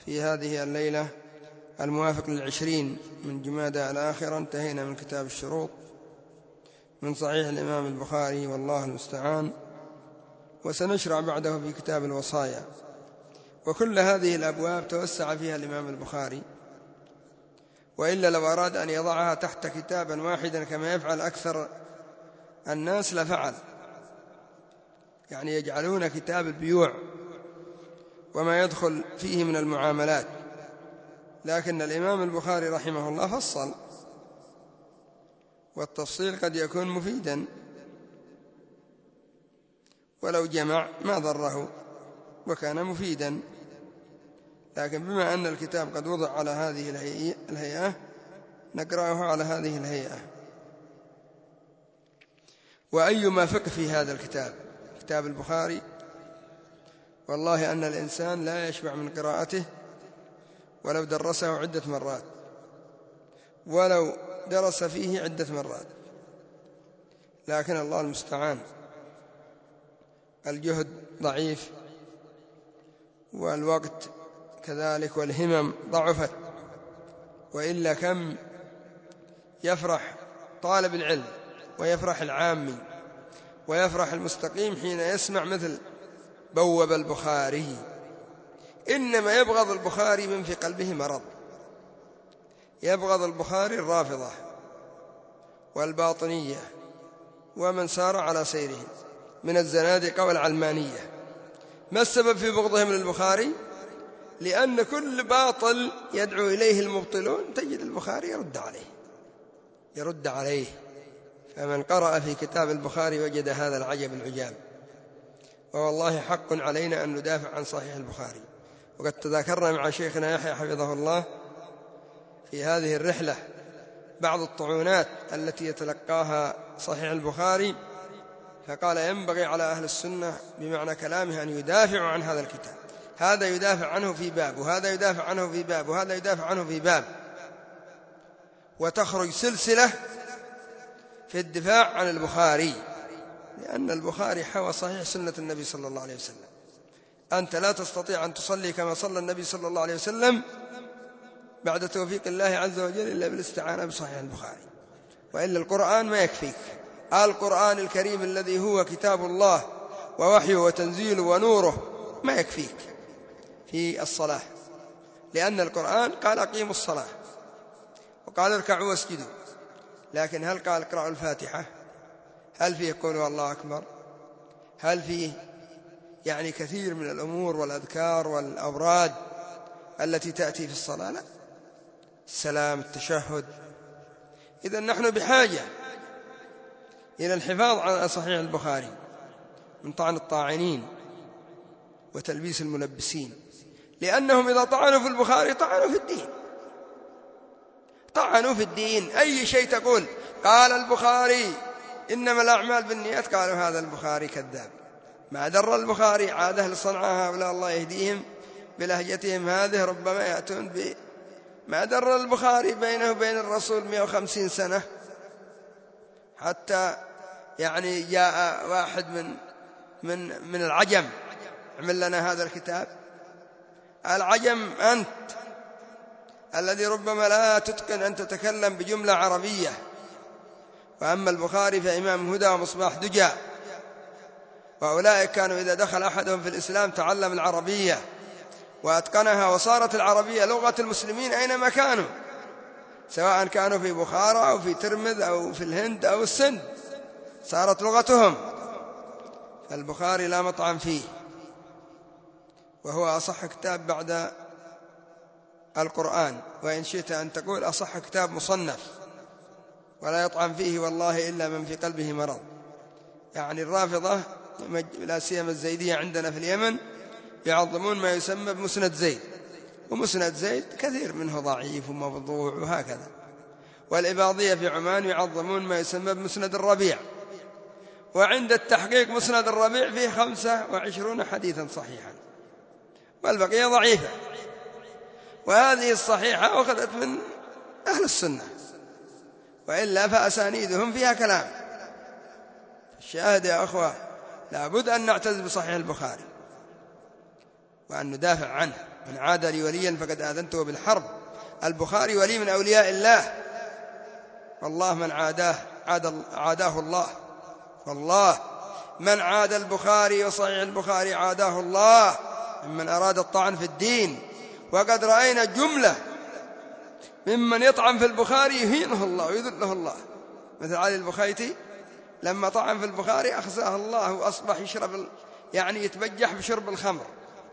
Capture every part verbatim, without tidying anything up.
في هذه الليلة الموافق للعشرين من جمادى الآخرة انتهينا من كتاب الشروط من صحيح الإمام البخاري والله المستعان، وسنشرع بعده في كتاب الوصايا. وكل هذه الأبواب توسع فيها الإمام البخاري، وإلا لو أراد أن يضعها تحت كتابا واحدا كما يفعل أكثر الناس لفعل، يعني يجعلون كتاب البيوع وما يدخل فيه من المعاملات. لكن الإمام البخاري رحمه الله فصل، والتفصيل قد يكون مفيدا، ولو جمع ما ضره وكان مفيدا. لكن بما أن الكتاب قد وضع على هذه الهيئة نقرأه على هذه الهيئة. وأيما فقه في هذا الكتاب، كتاب البخاري، والله أن الإنسان لا يشبع من قراءته ولو درسه عدة مرات، ولو درس فيه عدة مرات. لكن الله المستعان الجهد ضعيف، والوقت كذلك، والهمم ضعفت. وإلا كم يفرح طالب العلم ويفرح العامي ويفرح المستقيم حين يسمع مثل بوب البخاري. إنما يبغض البخاري من في قلبه مرض، يبغض البخاري الرافضة والباطنية ومن سار على سيرهم من الزنادقة والعلمانية. ما السبب في بغضهم للبخاري؟ لأن كل باطل يدعو إليه المبطلون تجد البخاري يرد عليه يرد عليه فمن قرأ في كتاب البخاري وجد هذا العجب العجاب. ووالله حق علينا أن ندافع عن صحيح البخاري. وقد تذاكرنا مع شيخنا يحيى حفظه الله في هذه الرحلة بعض الطعونات التي يتلقاها صحيح البخاري، فقال ينبغي على أهل السنة بمعنى كلامه أن يدافعوا عن هذا الكتاب. هذا يدافع عنه في باب، وهذا يدافع عنه في باب، وهذا يدافع عنه في باب، وتخرج سلسلة في الدفاع عن البخاري، لأن البخاري حوى صحيح سنة النبي صلى الله عليه وسلم. أنت لا تستطيع أن تصلي كما صلى النبي صلى الله عليه وسلم بعد توفيق الله عز وجل إلا بالاستعانة بصحيح البخاري، وإلا القرآن ما يكفيك. القرآن الكريم الذي هو كتاب الله ووحيه وتنزيله ونوره ما يكفيك في الصلاة، لأن القرآن قال أقيموا الصلاة وقال اركعوا واسجدوا، لكن هل قال اقرأوا الفاتحة؟ هل فيه قولوا الله أكبر؟ هل فيه يعني كثير من الأمور والأذكار والأوراد التي تأتي في الصلاة؟ لا. السلام، التشهد. إذن نحن بحاجة إلى الحفاظ على صحيح البخاري من طعن الطاعنين وتلبيس الملبسين، لأنهم إذا طعنوا في البخاري طعنوا في الدين، طعنوا في الدين. أي شيء تقول قال البخاري إنما الأعمال بالنيات، قالوا هذا البخاري كذاب. ما در البخاري، عاد أهل صنعاء هؤلاء الله يهديهم بلهجتهم هذه ربما يأتون ب ما در البخاري بينه وبين الرسول مئة وخمسين سنة، حتى يعني جاء واحد من من من العجم عمل لنا هذا الكتاب. العجم أنت الذي ربما لا تتقن أن تتكلم بجملة عربية، وأما البخاري فإمام هدى ومصباح دجى، وأولئك كانوا إذا دخل أحدهم في الإسلام تعلم العربية وأتقنها، وصارت العربية لغة المسلمين أينما كانوا، سواء كانوا في بخارى أو في ترمذ أو في الهند أو السند، صارت لغتهم. فالبخاري لا مطعم فيه، وهو أصح كتاب بعد القرآن، وإن شئت أن تقول أصح كتاب مصنف، ولا يطعم فيه والله إلا من في قلبه مرض. يعني الرافضة لا سيما الزيدية عندنا في اليمن يعظمون ما يسمى بمسند زيد، ومسند زيد كثير منه ضعيف وموضوع وهكذا. والإباضية في عمان يعظمون ما يسمى بمسند الربيع، وعند التحقيق مسند الربيع فيه خمسة وعشرون حديثا صحيحا، والبقية ضعيفة. وهذه الصحيحة أخذت من أهل السنة، وإلا فأسانيدهم فيها كلام. الشاهد يا أخوة، لابد أن نعتز بصحيح البخاري وأن ندافع عنه. من عاد لي وليا فقد آذنته بالحرب. البخاري ولي من أولياء الله، والله من عاداه عاد عاداه الله، والله من عاد البخاري وصحيح البخاري عاداه الله ممن أراد الطعن في الدين. وقد رأينا جملة ممن يطعن في البخاري يهينه الله ويذله الله، مثل علي البخيتي لما طعن في البخاري أخزاه الله وأصبح يشرب، يعني يتبجح بشرب الخمر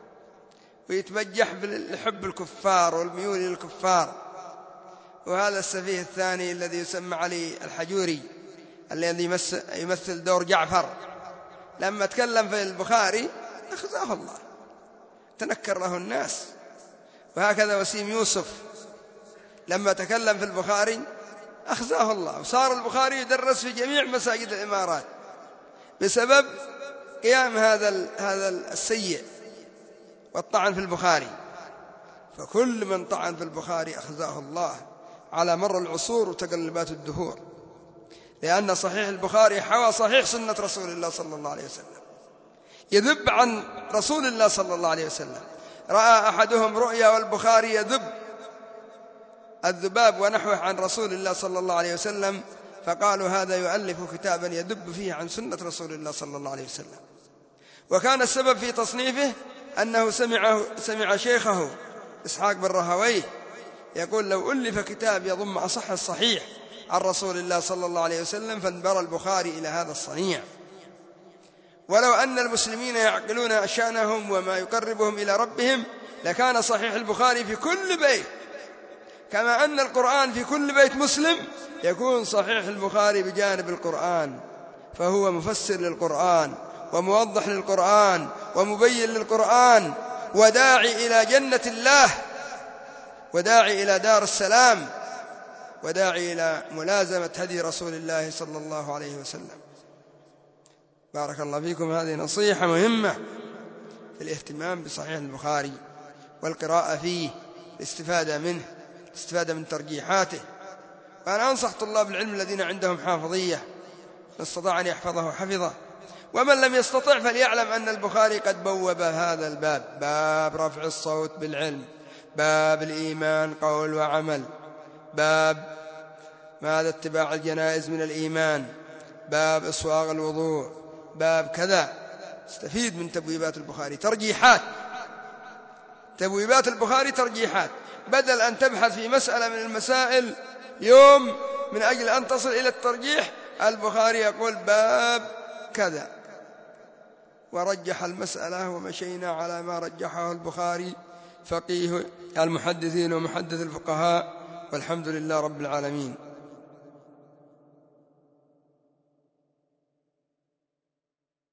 ويتبجح بحب الكفار والميول للكفار. وهذا السفيه الثاني الذي يسمى علي الحجوري الذي يمثل دور جعفر لما تكلم في البخاري أخزاه الله، تنكر له الناس. وهكذا وسيم يوسف لما تكلم في البخاري أخزاه الله، وصار البخاري يدرس في جميع مساجد الإمارات بسبب قيام هذا هذا السيء والطعن في البخاري. فكل من طعن في البخاري أخزاه الله على مر العصور وتقلبات الدهور، لأن صحيح البخاري حوى صحيح سنة رسول الله صلى الله عليه وسلم، يذب عن رسول الله صلى الله عليه وسلم. رأى أحدهم رؤيا والبخاري يذب الذباب ونحوه عن رسول الله صلى الله عليه وسلم، فقالوا هذا يؤلف كتابا يذب فيه عن سنة رسول الله صلى الله عليه وسلم. وكان السبب في تصنيفه أنه سمع, سمع شيخه إسحاق بن راهويه يقول لو ألف كتاب يضم أصح الصحيح عن رسول الله صلى الله عليه وسلم فانبرى البخاري إلى هذا الصنيع. ولو أن المسلمين يعقلون شأنهم وما يقربهم إلى ربهم لكان صحيح البخاري في كل بيت، كما أن القرآن في كل بيت مسلم يكون صحيح البخاري بجانب القرآن، فهو مفسر للقرآن وموضح للقرآن ومبين للقرآن وداعي إلى جنة الله وداعي إلى دار السلام وداعي إلى ملازمة هدي رسول الله صلى الله عليه وسلم. بارك الله فيكم. هذه نصيحة مهمة في الاهتمام بصحيح البخاري والقراءة فيه، الاستفادة منه، الاستفادة من ترجيحاته. وأنا أنصح طلاب العلم الذين عندهم حافظية من استطاع أن يحفظه حفظه، ومن لم يستطع فليعلم أن البخاري قد بوب هذا الباب، باب رفع الصوت بالعلم، باب الإيمان قول وعمل، باب ماذا اتباع الجنائز من الإيمان، باب إصواغ الوضوء، باب كذا. استفيد من تبويبات البخاري، ترجيحات، تبويبات البخاري ترجيحات، بدل أن تبحث في مسألة من المسائل يوم من أجل أن تصل إلى الترجيح، البخاري يقول باب كذا ورجح المسألة ومشينا على ما رجحه البخاري فقيه المحدثين ومحدث الفقهاء، والحمد لله رب العالمين.